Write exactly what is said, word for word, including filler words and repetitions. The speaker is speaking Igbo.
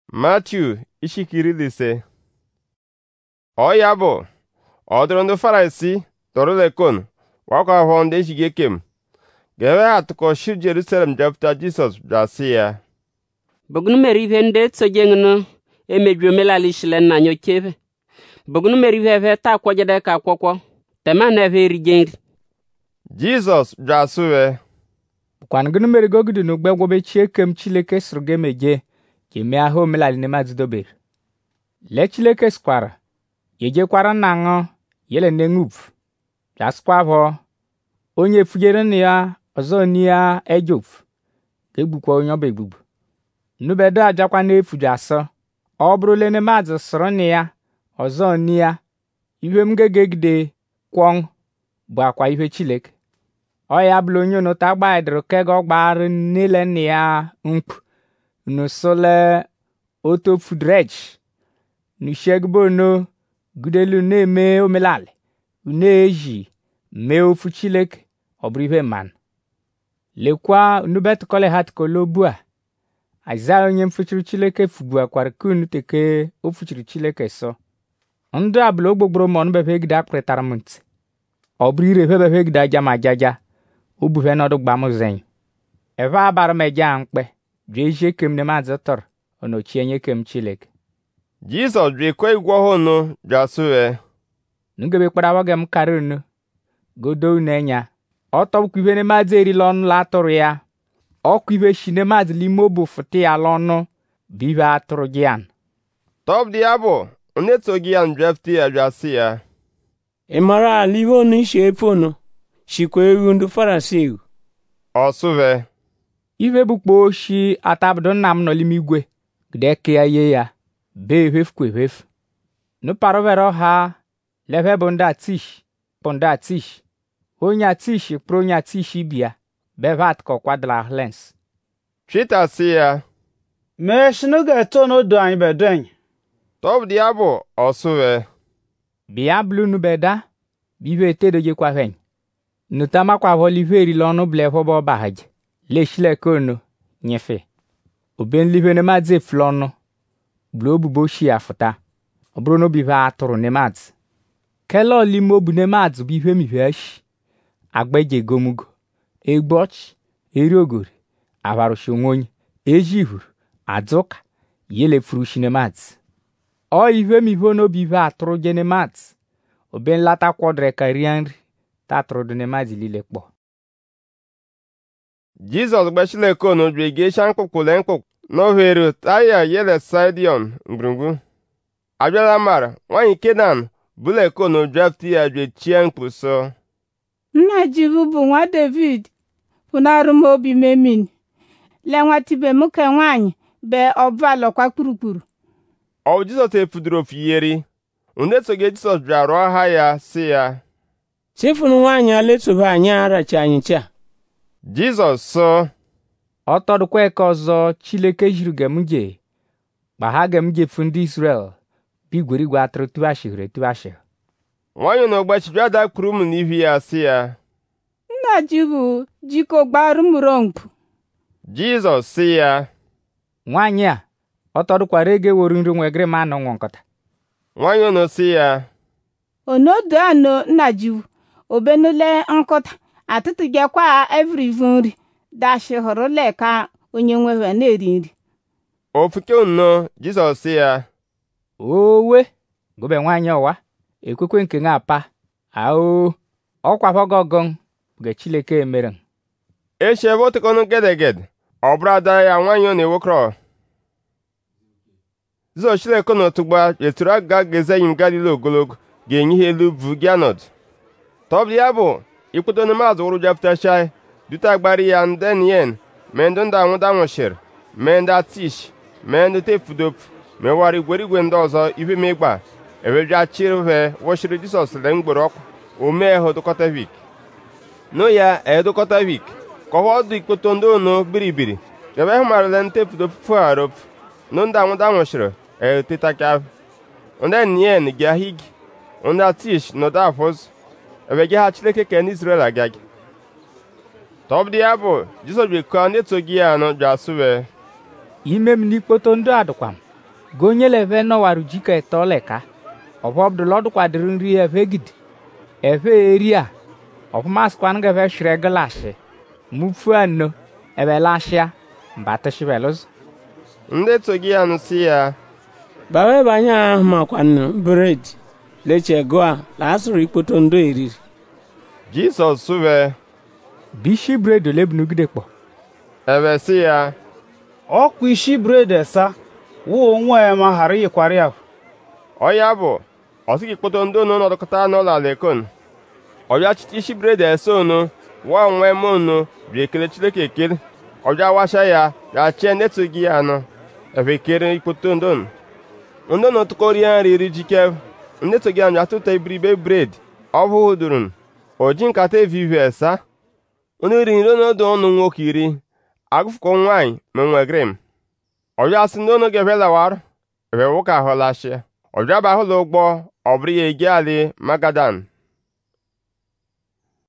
Matiu isi iri na ise. Ọ ya bụ ọ dụrụ ndị Farisi tọrọ lekon wakwa ahụ ndị ejighị ekem ga-ewe atụkọ shir Jerusalem jepụta Jisọs bịa sị ya bugunu mere ihe ndị etsojengunu emebi omelala ishile nna anyị ochebe bugunu mere ihe eve taa kwọjede ka akwọkwọ tema na eve erije nri. Jizọs bịa sụwe kwan gunu mere gogidu n'ugbe gwobe chiekem Chileke sụrụ gị meje keme ahụ omelala n'ime azụdobere le Chileke skwara yejekwara nna ṅụ yele n'engub bịasịkwa bụ onye fujere nna ya ọzọ n'iya ejof ga-egbukwa onye ọba egbugbu nubedo ajakwa n'efuju asọ ọ bụrụle n'ime azụ sụrụ nna ya ọzọ n'iya ihe m gegegide kwọṅ bụ akwa ihe Chileke ọ ya bụla onye nụta gbaidoro kega ọgbarụ n'ile nna ya mkpu nusole otofudrej nushegbono gudelu na-eme omelala na-eji mee ofu Chileke ọ bụrụ ihe mmanụ lekwa nubetukọle ha tukolobu a Aịzaya onye mfuchiri Chileke fugbuakwara kunu teke o fuchiri Chileke so ndụ abụla ogbogboro ma ọnụbefe gide akpịrịtara m ntị ọ bụrụ ire febefe gide aja ma jaja o bufe n'ọdụ gbamụzenyi eve abara meja mkpe jee ije kem ne mazị tọrọ ọnọchie nye kem Chileke. Jizọs bịa ekwe igwe ọhụụ bịa sụwe nugebe kparawa gem karịrịnụ godo n'enya ọtọbụkwa ihe n'emazị erila ọnụ la atụrụ ya ọkụ ihe shi n'emazị l'ime obu fụta ya l'ọnụ bụ ihe atụrụ gị an tọb dị ya bụ onye so gị ya njefti ya bịa sị ya ị mara ala ihe onu ishi efe onu shikwa ewu ndị Farisi ọ sụve ihe bụkpa oshi atabido nna m nọ n'ime igwe gide ke ya ye ya be ehefukwa ehefu nuparovero ha leve bụ ndị atish bụ ndị atish onye atish kpụrụ onye atish bịa bevat kọkwadala lens Chita sị ya mee shinu ga-eto n'odo anyị bedo anyị tọb dị ya bụ ọ sụwe bịa blu nubeda bive etedojekwa heny nutamakwa volive erila ọnụ blevoba ọbahaje le Chileke onu nyefe obenlive n'emazị efula ọnụ blu obubo shi afụta ọ bụrụ na obive atụrụ n'emazị kele olime obu n'emazị bụ ihe mive ashi agbeje gomugo egbochi eri ogori avarụshi onwe eji ihuru adụka yele furushi n'emazị ọ ihe mive n'obi ihe atụrụ je n'emazị obe nlata kwọdre ka rie nri tatụrụ dị n'emazị lile kpọ. Jizọs gbe Chileke onu bịa gesha mkpụkpụle mkpụkpụ n'ohere taya yele Sidion ngwurugwu abịala mara nwanyị Kenan bulekonu jefti ya bịa chie mkpu so nna jivu bụ nwa David pụnarụ m obi memin le nwatibe m ke nwanyị be ọba lọkwa kpurukpuru ọ Jizọs efudoro ofu iyeri ndị so-ga Jizọs bịa rụọ ha ya sị ya chefunu nwaanyị aletobe anyị arachi anyị cha Jizọs so ọ tọdụkwa eke ọzọ Chileke jiri gemje gba ha gemjefu ndị Israel bigwerigwe atụrụ tụbashighere tụbashighe nwanyị na ogbachi bịa dakwuru m n'ihu ya sị ya nna jivu jiko gbarụ m rompu Jizọs sị ya nwanyị a ọ tọdụkwara ege woru nri nwegịrị ma anọ nwa nkọta nwanyị unu sị ya onodo ano nna jivu obenule nkọta atụtụ gekwa evrivu nri dashi hụrụ leka onye nwewe na-eri nri ofuke unu Jizọs sị ya owe gobe nwanyị ọwa ekwekwe nke nga apa ao ọkwafọgọgọn ge Chileke emere eshebe otekọnụ gedegede ọ bụrụ ada ya nwanyị ọ na-ewokọrọ Jizọs Chileke na otugba eturu aga gezeghị Galili ogologo ga-enye ihe elu bụ gị anọdụ tọbụ ya bụ ikpoto n'ime wụrụ jefụtashai duta gbari ya ndị nien mee ndị ndị anwụda nwụchiri mee ndị atish mee ndị tefudopu mewara igwerigwe ndị ọzọ ihe megba eweja chirive wọchiri Jizọs le mgboro ọkụ omee hodokọtavik no ya edokọtavik kọwa ọdụ ikpoto ndị onu biribiri gebe hụ marale ndị tefudopu fuharopu no ndị anwụda nwụchiri etetaka ndị nien gahig ndị atish nọdụ afọz ewege ha Chileke ke n'Israel agagi tọbụdị ya bụ Jizọs bịa ndị so gị ya anọ bịa sụwe ime m n'ikpoto ndị adụkwa m gonyele eve nọwarụ jiko eto leka ọbọbdụlọdụ kwadịrị nri eve gidi eve eri a ọpụmaskwan geve shire galashi mufu anọ ebe lashia mbatashibelụz. ndị so gị ya nụsị ya bawe banye ahụ makwanụ bred leche goa la asụrụ ikpoto ndo eriri. Jisọs sụve bishi bred olebunugide kpọ ebe sị ya ọkwa ishi bred esa wụ onwe ya ma ghara yikwara ya. ọya bụ ọsị gị kpoto ndị unu nọdụkọta n'ụlọ lekon ọbịa chite ishi bred ese unu wa onwe m unu bi ekele Chineke ekele ọbịa washa ya ya chie ndị so gị ya anọ ebe kere ikpoto ndị unu ndị unu tụkọrọ ya nri iri jike ndị so gị anọ atụta iberibe bred ọ bụ durun oji nkata evivi esa unu ri nri n'ọdụ ọnụ nwoke iri agụfụkọ nwaanyị ma nwegịrị m ọbịa sị ndị unu ga-ebe lawara ebe nwoke ahụ lashịa ọbịa bụ ahụla ụgbọ ọ bụrụ ya ege alị Magadan